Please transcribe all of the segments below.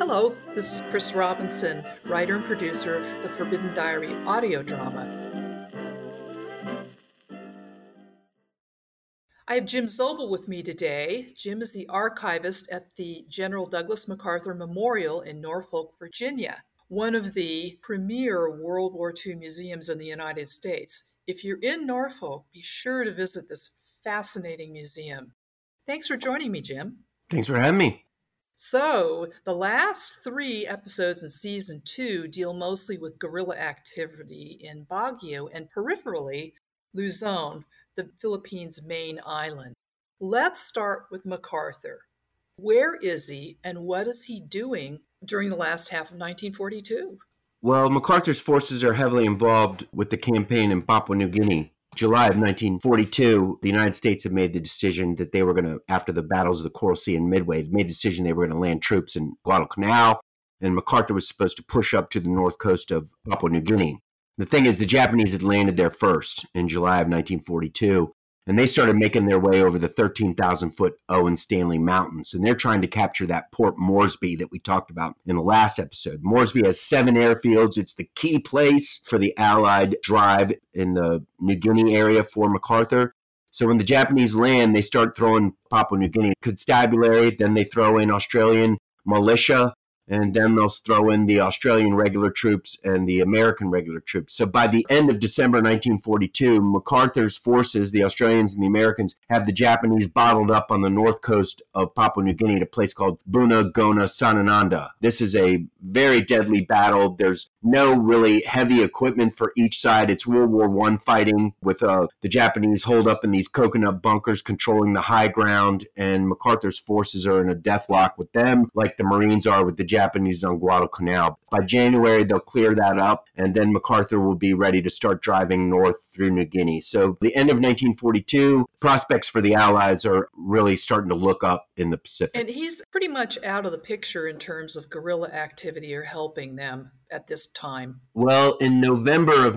Hello, this is Chris Robinson, writer and producer of the Forbidden Diary audio drama. I have Jim Zobel with me today. Jim is the archivist at the General Douglas MacArthur Memorial in Norfolk, Virginia, one of the premier World War II museums in the United States. If you're in Norfolk, be sure to visit this fascinating museum. Thanks for joining me, Jim. Thanks for having me. So, the last 3 episodes in season 2 deal mostly with guerrilla activity in Baguio and peripherally Luzon, the Philippines' main island. Let's start with MacArthur. Where is he and what is he doing during the last half of 1942? Well, MacArthur's forces are heavily involved with the campaign in Papua New Guinea. July of 1942, the United States had made the decision that they were going to, after the battles of the Coral Sea and Midway, made the decision they were going to land troops in Guadalcanal, and MacArthur was supposed to push up to the north coast of Papua New Guinea. The thing is, the Japanese had landed there first in July of 1942, and they started making their way over the 13,000-foot Owen Stanley Mountains, and they're trying to capture that Port Moresby that we talked about in the last episode. Moresby has 7 airfields. It's the key place for the Allied drive in the New Guinea area for MacArthur. So when the Japanese land, they start throwing Papua New Guinea constabulary, then they throw in Australian militia, and then they'll throw in the Australian regular troops and the American regular troops. So by the end of December 1942, MacArthur's forces, the Australians and the Americans, have the Japanese bottled up on the north coast of Papua New Guinea at a place called Buna Gona Sanananda. This is a very deadly battle. There's no really heavy equipment for each side. It's World War I fighting with the Japanese holed up in these coconut bunkers controlling the high ground, and MacArthur's forces are in a deathlock with them like the Marines are with the Japanese on Guadalcanal. By January, they'll clear that up, and then MacArthur will be ready to start driving north through New Guinea. So the end of 1942, prospects for the Allies are really starting to look up in the Pacific. And he's pretty much out of the picture in terms of guerrilla activity or helping them at this time. Well, in November of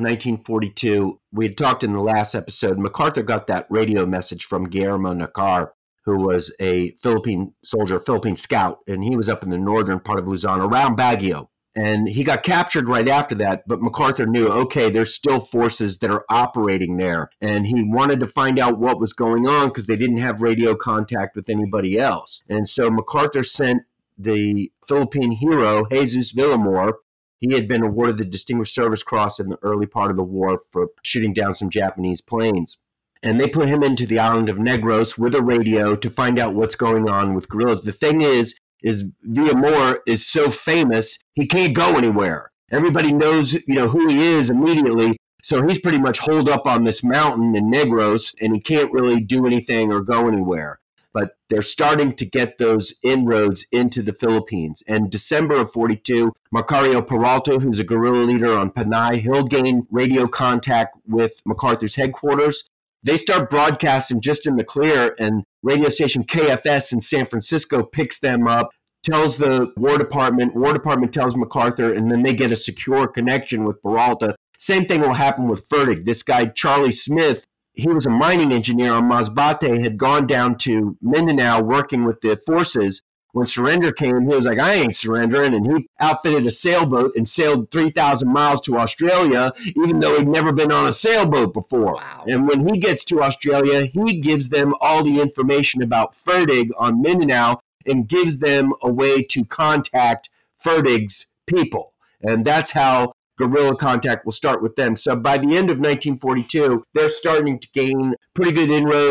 1942, we had talked in the last episode, MacArthur got that radio message from Guillermo Nakar, who was a Philippine soldier, Philippine scout, and he was up in the northern part of Luzon around Baguio. And he got captured right after that, but MacArthur knew, okay, there's still forces that are operating there. And he wanted to find out what was going on because they didn't have radio contact with anybody else. And so MacArthur sent the Philippine hero, Jesus Villamor. He had been awarded the Distinguished Service Cross in the early part of the war for shooting down some Japanese planes. And they put him into the island of Negros with a radio to find out what's going on with guerrillas. The thing is Villamor is so famous, he can't go anywhere. Everybody knows, who he is immediately. So he's pretty much holed up on this mountain in Negros, and he can't really do anything or go anywhere. But they're starting to get those inroads into the Philippines. And December of 42, Macario Peralta, who's a guerrilla leader on Panay, he'll gain radio contact with MacArthur's headquarters. They start broadcasting just in the clear, and radio station KFS in San Francisco picks them up, tells the War Department tells MacArthur, and then they get a secure connection with Peralta. Same thing will happen with Fertig. This guy, Charlie Smith, he was a mining engineer on Masbate, had gone down to Mindanao working with the forces. When surrender came, he was like, I ain't surrendering, and he outfitted a sailboat and sailed 3,000 miles to Australia, even though he'd never been on a sailboat before. Wow. And when he gets to Australia, he gives them all the information about Fertig on Mindanao and gives them a way to contact Fertig's people. And that's how guerrilla contact will start with them. So by the end of 1942, they're starting to gain pretty good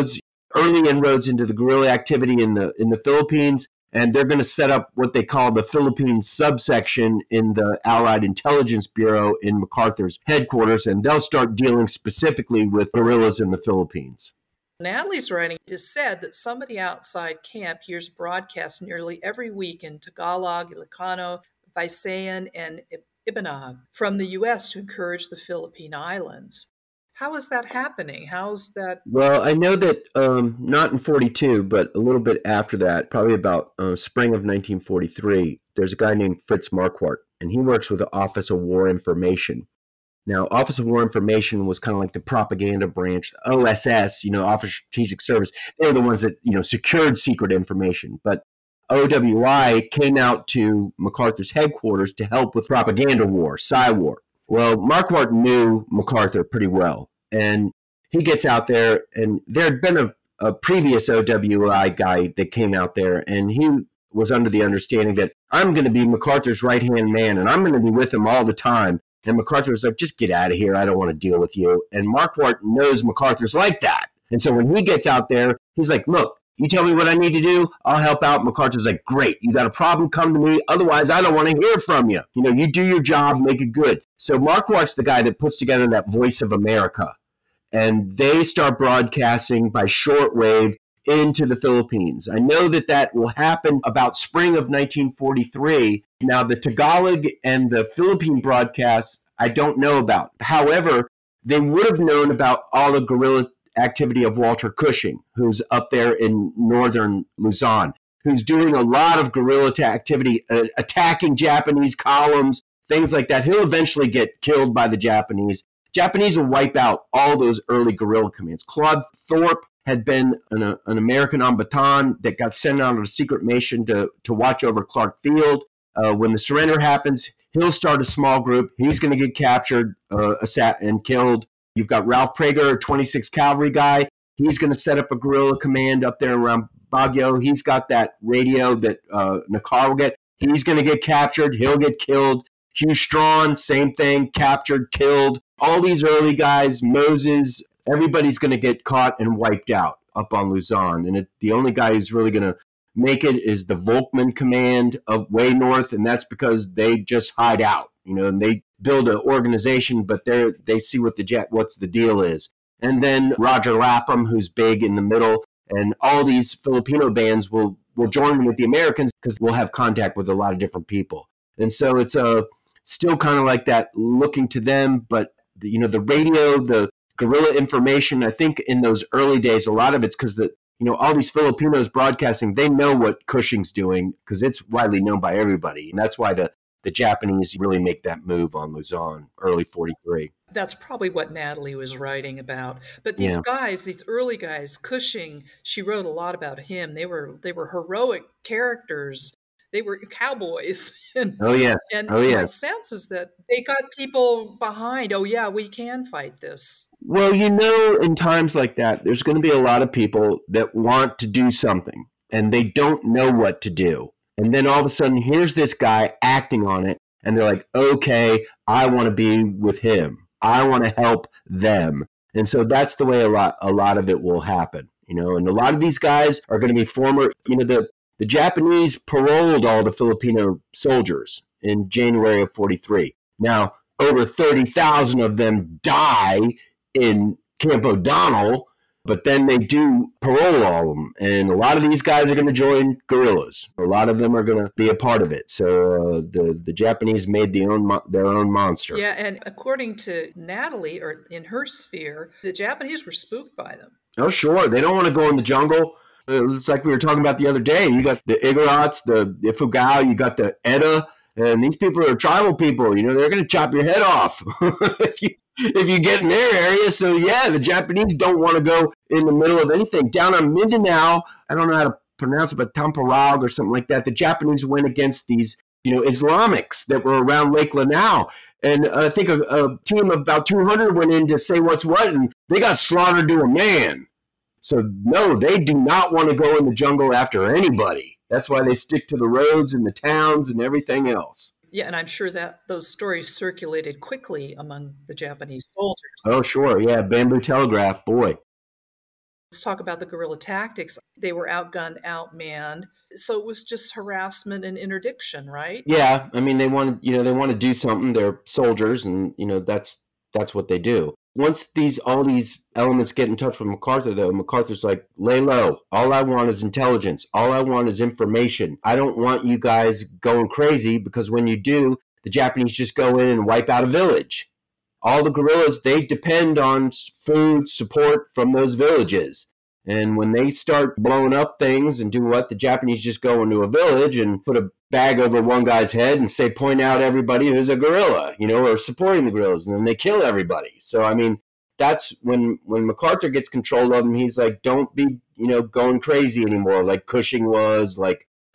early inroads into the guerrilla activity in the Philippines. And they're going to set up what they call the Philippine subsection in the Allied Intelligence Bureau in MacArthur's headquarters, and they'll start dealing specifically with guerrillas in the Philippines. Natalie's writing has said that somebody outside camp hears broadcasts nearly every week in Tagalog, Ilocano, Visayan, and Ibanaag from the U.S. to encourage the Philippine Islands. How is that happening? How's that? Well, I know that not in 42, but a little bit after that, probably about spring of 1943, there's a guy named Fritz Marquardt, and he works with the Office of War Information. Now, Office of War Information was kind of like the propaganda branch. OSS, Office of Strategic Service, they were the ones that, secured secret information. But OWI came out to MacArthur's headquarters to help with propaganda war, Psy-War. Well, Marquardt knew MacArthur pretty well, and he gets out there, and there had been a previous OWI guy that came out there, and he was under the understanding that I'm going to be MacArthur's right-hand man, and I'm going to be with him all the time. And MacArthur was like, just get out of here. I don't want to deal with you. And Marquardt knows MacArthur's like that. And so when he gets out there, he's like, look, you tell me what I need to do, I'll help out. MacArthur's like, great. You got a problem, come to me. Otherwise, I don't want to hear from you. You know, you do your job, make it good. So Marquardt's the guy that puts together that Voice of America. And they start broadcasting by shortwave into the Philippines. I know that will happen about spring of 1943. Now, the Tagalog and the Philippine broadcasts, I don't know about. However, they would have known about all the guerrilla activity of Walter Cushing, who's up there in northern Luzon, who's doing a lot of guerrilla activity, attacking Japanese columns, things like that. He'll eventually get killed by the Japanese. Japanese will wipe out all those early guerrilla commands. Claude Thorpe had been an American on Bataan that got sent out on a secret mission to watch over Clark Field. When the surrender happens, he'll start a small group. He's going to get captured and killed. You've got Ralph Prager, 26th Cavalry guy. He's going to set up a guerrilla command up there around Baguio. He's got that radio that Nakar will get. He's going to get captured. He'll get killed. Hugh Strawn, same thing, captured, killed. All these early guys, Moses, everybody's going to get caught and wiped out up on Luzon. And the only guy who's really going to make it is the Volkman Command of way north, and that's because they just hide out, you know, and they build an organization, but they see what's the deal is. And then Roger Lapham, who's big in the middle, and all these Filipino bands will join with the Americans because we'll have contact with a lot of different people. And so it's still kind of like that, looking to them, but the radio, the guerrilla information, I think in those early days, a lot of it's because all these Filipinos broadcasting, they know what Cushing's doing because it's widely known by everybody. And that's why the Japanese really make that move on Luzon, early 43. That's probably what Natalie was writing about. But these guys, these early guys, Cushing, she wrote a lot about him. They were heroic characters. They were cowboys. And my sense is that they got people behind, we can fight this. Well, in times like that, there's going to be a lot of people that want to do something, and they don't know what to do. And then all of a sudden, here's this guy acting on it, and they're like, okay, I want to be with him. I want to help them. And so that's the way a lot of it will happen. And a lot of these guys are going to be former, the Japanese paroled all the Filipino soldiers in January of 43. Now, over 30,000 of them die in Camp O'Donnell, but then they do parole all of them. And a lot of these guys are going to join guerrillas. A lot of them are going to be a part of it. So the Japanese made their own monster. Yeah, and according to Natalie, or in her sphere, the Japanese were spooked by them. Oh, sure. They don't want to go in the jungle. It's like we were talking about the other day. You got the Igorots, the Ifugao, you got the Edda, and these people are tribal people. They're going to chop your head off if you get in their area. So, the Japanese don't want to go in the middle of anything. Down on Mindanao, I don't know how to pronounce it, but Tamparag or something like that, the Japanese went against these, Islamics that were around Lake Lanao. And I think a team of about 200 went in to say what's what, and they got slaughtered to a man. So, no, they do not want to go in the jungle after anybody. That's why they stick to the roads and the towns and everything else. Yeah, and I'm sure that those stories circulated quickly among the Japanese soldiers. Oh, sure. Yeah, bamboo telegraph, boy. Let's talk about the guerrilla tactics. They were outgunned, outmanned. So it was just harassment and interdiction, right? Yeah, I mean, they want to do something. They're soldiers, and that's what they do. Once all these elements get in touch with MacArthur, though, MacArthur's like, lay low. All I want is intelligence. All I want is information. I don't want you guys going crazy, because when you do, the Japanese just go in and wipe out a village. All the guerrillas, they depend on food support from those villages. And when they start blowing up things and do what, the Japanese just go into a village and put a bag over one guy's head and say, point out everybody who's a guerrilla, or supporting the guerrillas, and then they kill everybody. So, I mean, that's when MacArthur gets control of them, he's like, don't be, going crazy anymore, like Cushing was, like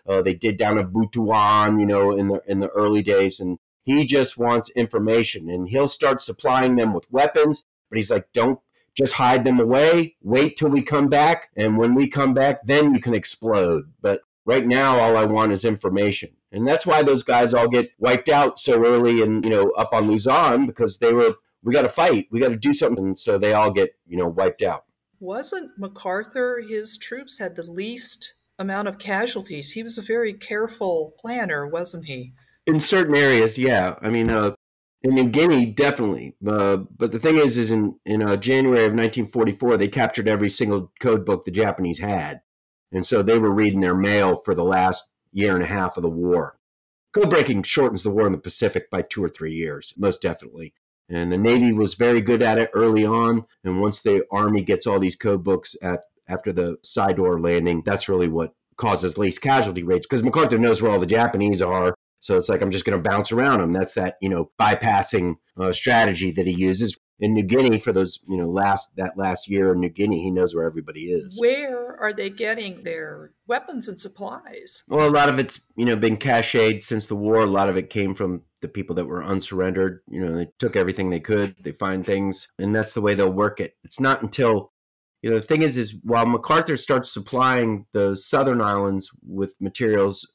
they did down at Butuan, in the early days. And he just wants information, and he'll start supplying them with weapons. But he's like, don't just hide them away. Wait till we come back, and when we come back, then you can explode. But right now, all I want is information. And that's why those guys all get wiped out so early and, up on Luzon, because we got to fight. We got to do something. So they all get, wiped out. Wasn't MacArthur, his troops had the least amount of casualties? He was a very careful planner, wasn't he? In certain areas, yeah. I mean, in New Guinea, definitely. But the thing is in January of 1944, they captured every single code book the Japanese had. And so they were reading their mail for the last year and a half of the war. Code breaking shortens the war in the Pacific by 2 or 3 years, most definitely. And the Navy was very good at it early on. And once the Army gets all these code books after the Sidor landing, that's really what causes least casualty rates, because MacArthur knows where all the Japanese are. So it's like, I'm just going to bounce around them. That's that, bypassing strategy that he uses. In New Guinea, for those, last year in New Guinea, he knows where everybody is. Where are they getting their weapons and supplies? Well, a lot of it's, been cached since the war. A lot of it came from the people that were unsurrendered. They took everything they could. They find things, and that's the way they'll work it. It's not until, the thing is while MacArthur starts supplying the southern islands with materials,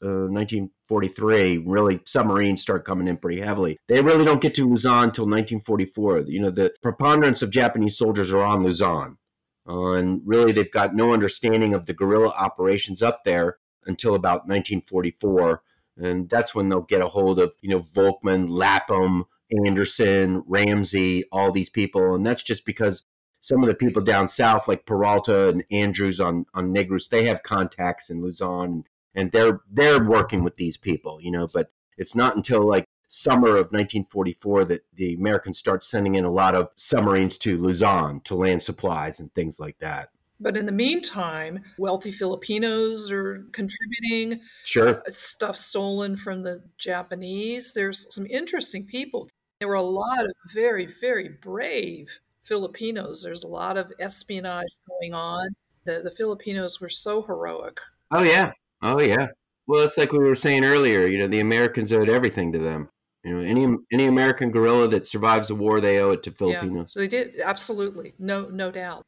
1943, really submarines start coming in pretty heavily. They really don't get to Luzon until 1944. The preponderance of Japanese soldiers are on Luzon. And really, they've got no understanding of the guerrilla operations up there until about 1944. And that's when they'll get a hold of, Volkman, Lapham, Anderson, Ramsey, all these people. And that's just because some of the people down south, like Peralta and Andrews on Negros, they have contacts in Luzon, and they're working with these people, But it's not until like summer of 1944 that the Americans start sending in a lot of submarines to Luzon to land supplies and things like that. But in the meantime, wealthy Filipinos are contributing. Sure. Stuff stolen from the Japanese. There's some interesting people. There were a lot of very, very brave Filipinos. There's a lot of espionage going on. The Filipinos were so heroic. Oh, yeah. Well, it's like we were saying earlier, the Americans owed everything to them. Any American guerrilla that survives the war, they owe it to Filipinos. Yeah, they did. Absolutely. No doubt.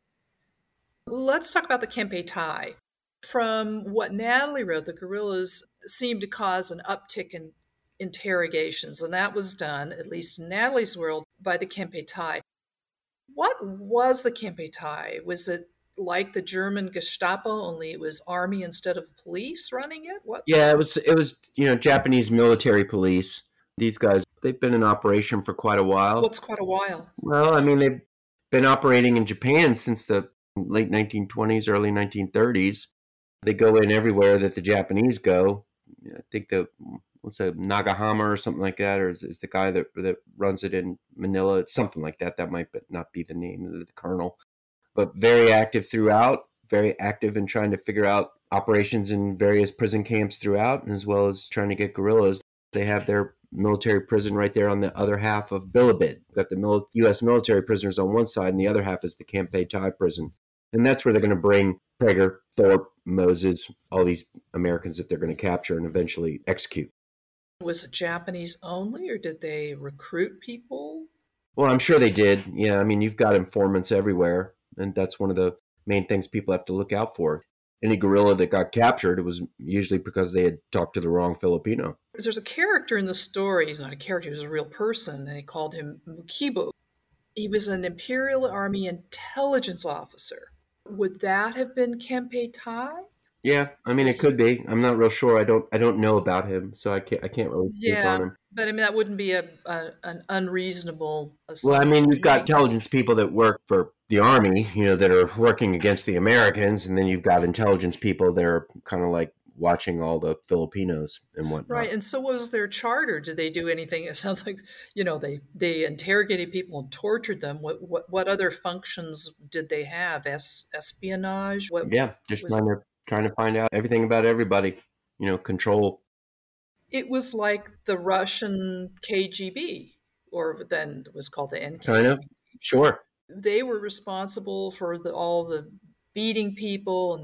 Let's talk about the Kempe Tai. From what Natalie wrote, the guerrillas seemed to cause an uptick in interrogations, and that was done, at least in Natalie's world, by the Kempe Tai. What was the Kempe Tai? Was it like the German Gestapo, only it was army instead of police running it? What? Yeah, it was Japanese military police. These guys, they've been in operation for quite a while. What's quite a while? Well, I mean, they've been operating in Japan since the late 1920s, early 1930s. They go in everywhere that the Japanese go. I think Nagahama or something like that, or is the guy that runs it in Manila. It's something like that. That might not be the name of the colonel. But very active throughout, very active in trying to figure out operations in various prison camps throughout, as well as trying to get guerrillas. They have their military prison right there on the other half of Bilibid. Got the U.S. military prisoners on one side, and the other half is the Kempe Tai prison. And that's where they're going to bring Prager, Thorpe, Moses, all these Americans that they're going to capture and eventually execute. Was it Japanese only, or did they recruit people? Well, I'm sure they did. Yeah, I mean, you've got informants everywhere, and that's one of the main things people have to look out for. Any guerrilla that got captured, it was usually because they had talked to the wrong Filipino. There's a character in the story. He's not a character, he was a real person, and they called him Mukibo. He was an Imperial Army intelligence officer. Would that have been Kempe Tai? Yeah, I mean, it could be. I'm not real sure. I don't know about him, so I can't really speak on him. But I mean, that wouldn't be an unreasonable assumption. Well, I mean, you've got intelligence people that work for the Army, that are working against the Americans, and then you've got intelligence people that are kind of like watching all the Filipinos and whatnot. Right, and so what was their charter? Did they do anything? It sounds like, they interrogated people and tortured them. What other functions did they have? Espionage? Just trying to find out everything about everybody, control. It was like the Russian KGB, or then it was called the NKVD. Kind of, sure. They were responsible for all the beating people and the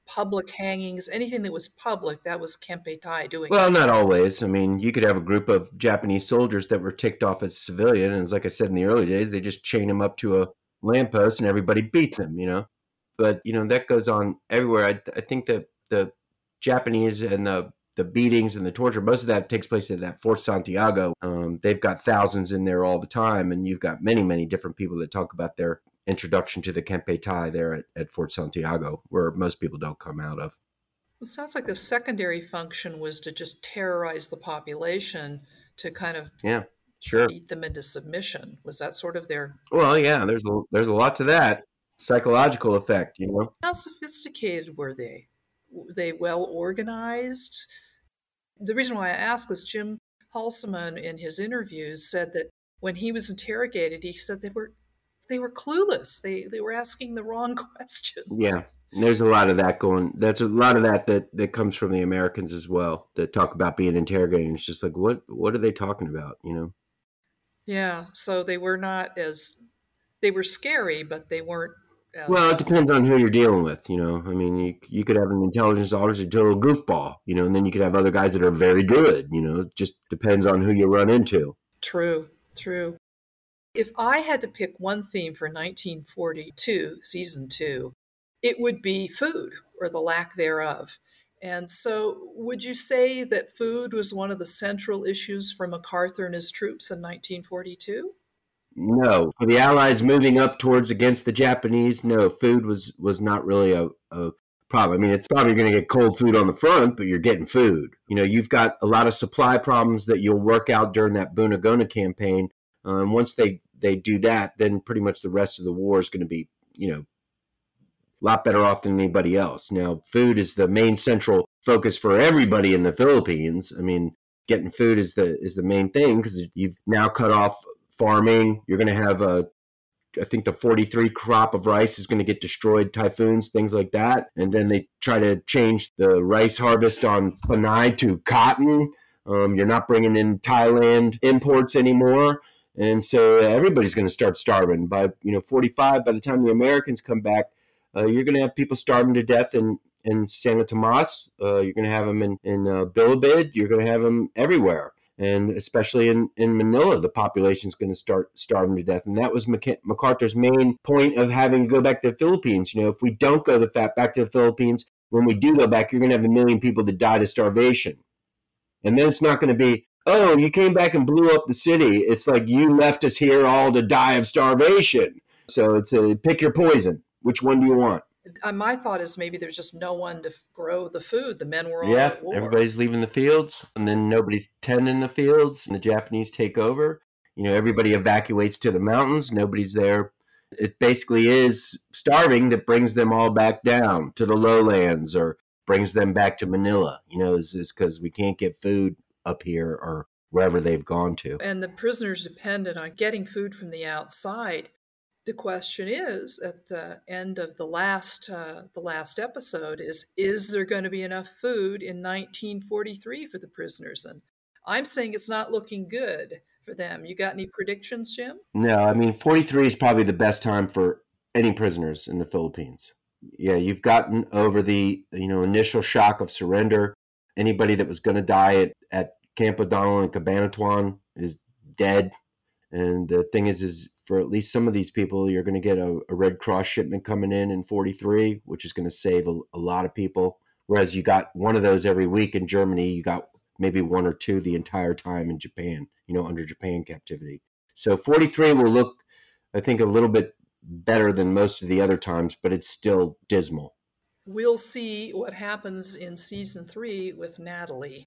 public hangings, anything that was public, that was Kempeitai doing Well, it. not always. I mean, you could have a group of Japanese soldiers that were ticked off as civilian, and like I said in the early days, they just chain them up to a lamppost and everybody beats them, But, that goes on everywhere. I think that the Japanese and the beatings and the torture, most of that takes place at that Fort Santiago. They've got thousands in there all the time, and you've got many, many different people that talk about their introduction to the Kempeitai there at Fort Santiago, where most people don't come out of. It sounds like the secondary function was to just terrorize the population to kind of Yeah, sure. beat them into submission. Was that sort of their... Well, yeah, there's a lot to that psychological effect, How sophisticated were they? Were they well organized? The reason why I ask is Jim Halseman in his interviews said that when he was interrogated, he said they were clueless. They were asking the wrong questions. Yeah. And there's a lot of that going. That's a lot of that comes from the Americans as well, that talk about being interrogated. It's just like, what are they talking about, Yeah, so they were not as, they were scary, but they weren't as... Well, it depends on who you're dealing with, I mean, you could have an intelligence officer who's a total goofball, and then you could have other guys that are very good, it just depends on who you run into. True. If I had to pick one theme for 1942, season 2, it would be food, or the lack thereof. And so would you say that food was one of the central issues for MacArthur and his troops in 1942? No. For the Allies moving up towards against the Japanese, no, food was not really a problem. I mean, it's probably going to get cold food on the front, but you're getting food. You've got a lot of supply problems that you'll work out during that Bunagona campaign. And once they do that, then pretty much the rest of the war is going to be, a lot better off than anybody else. Now, food is the main central focus for everybody in the Philippines. I mean, getting food is the main thing, because you've now cut off farming. You're going to have I think the 43 crop of rice is going to get destroyed, typhoons, things like that. And then they try to change the rice harvest on Panay to cotton. You're not bringing in Thailand imports anymore. And so everybody's going to start starving. By 45, by the time the Americans come back, you're going to have people starving to death in Santo Tomas. You're going to have them in Bilibid. You're going to have them everywhere. And especially in Manila, the population is going to start starving to death. And that was MacArthur's main point of having to go back to the Philippines. If we don't go back to the Philippines, when we do go back, you're going to have 1 million people that died of starvation. And then it's not going to be, oh, you came back and blew up the city. It's like, you left us here all to die of starvation. So it's pick your poison. Which one do you want? My thought is maybe there's just no one to grow the food. The men were all at war. Everybody's leaving the fields, and then nobody's tending the fields, and the Japanese take over. Everybody evacuates to the mountains. Nobody's there. It basically is starving that brings them all back down to the lowlands, or brings them back to Manila. Is because we can't get food up here or wherever they've gone to. And the prisoners depended on getting food from the outside. The question is, at the end of the last episode, is there going to be enough food in 1943 for the prisoners? And I'm saying it's not looking good for them. You got any predictions, Jim? No, I mean, 43 is probably the best time for any prisoners in the Philippines. Yeah, you've gotten over the initial shock of surrender. Anybody that was going to die at Camp O'Donnell and Cabanatuan is dead. And the thing is for at least some of these people, you're going to get a Red Cross shipment coming in 43, which is going to save a lot of people. Whereas you got one of those every week in Germany, you got maybe one or two the entire time in Japan, under Japan captivity. So 43 will look, I think, a little bit better than most of the other times, but it's still dismal. We'll see what happens in season 3 with Natalie.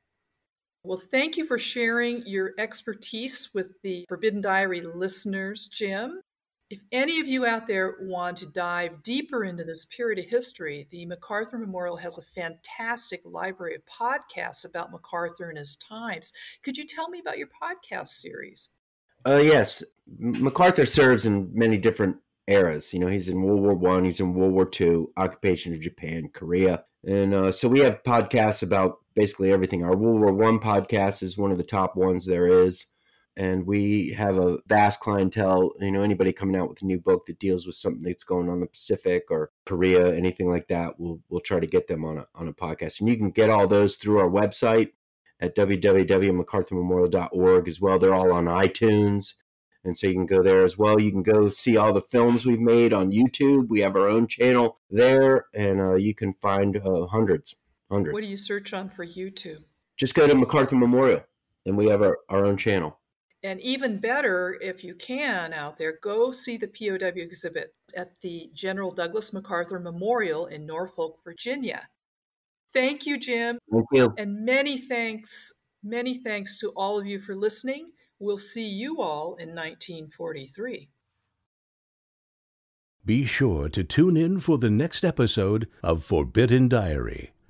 Well, thank you for sharing your expertise with the Forbidden Diary listeners, Jim. If any of you out there want to dive deeper into this period of history, the MacArthur Memorial has a fantastic library of podcasts about MacArthur and his times. Could you tell me about your podcast series? Yes. MacArthur serves in many different eras. He's in World War I, he's in World War II, occupation of Japan, Korea. And so we have podcasts about basically everything. Our World War I podcast is one of the top ones there is. and we have a vast clientele. Anybody coming out with a new book that deals with something that's going on in the Pacific or Korea, anything like that, we'll try to get them on a podcast. And you can get all those through our website at www.macarthurmemorial.org as well. They're all on iTunes, and so you can go there as well. You can go see all the films we've made on YouTube. We have our own channel there, and you can find hundreds. What do you search on for YouTube? Just go to MacArthur Memorial, and we have our own channel. And even better, if you can out there, go see the POW exhibit at the General Douglas MacArthur Memorial in Norfolk, Virginia. Thank you, Jim. Thank you. And many thanks to all of you for listening. We'll see you all in 1943. Be sure to tune in for the next episode of Forbidden Diary.